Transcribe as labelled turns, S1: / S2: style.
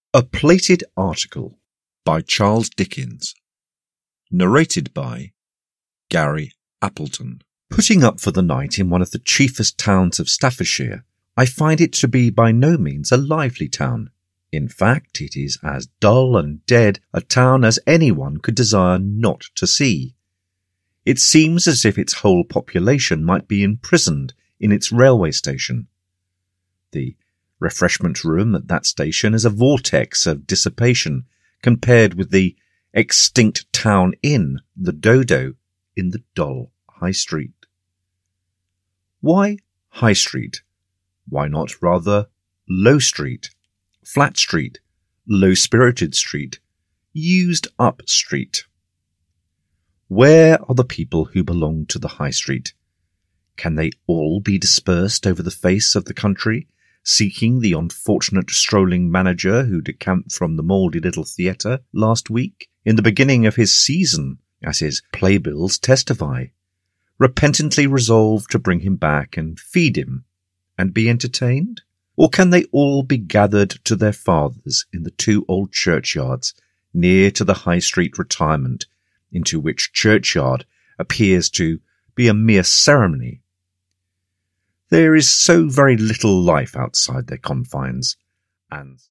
S1: A Plated Article by Charles Dickens. Narrated by Gary Appleton. Putting up for the night in one of the chiefest towns of Staffordshire, I find it to be by no means a lively town. In fact, it is as dull and dead a town as anyone could desire not to see. It seems as if its whole population might be imprisoned in its railway station. The refreshment room at that station is a vortex of dissipation compared with the extinct town inn, the Dodo, in the dull High Street. Why High Street? Why not rather Low Street, Flat Street, Low-Spirited Street, Used-Up Street? Where are the people who belong to the High Street? Can they all be dispersed over the face of the country, seeking the unfortunate strolling manager who decamped from the mouldy little theatre last week, in the beginning of his season, as his playbills testify, repentantly resolved to bring him back and feed him, and be entertained? Or can they all be gathered to their fathers in the two old churchyards near to the High Street retirement, into which churchyard appears to be a mere ceremony? There is so very little life outside their confines, and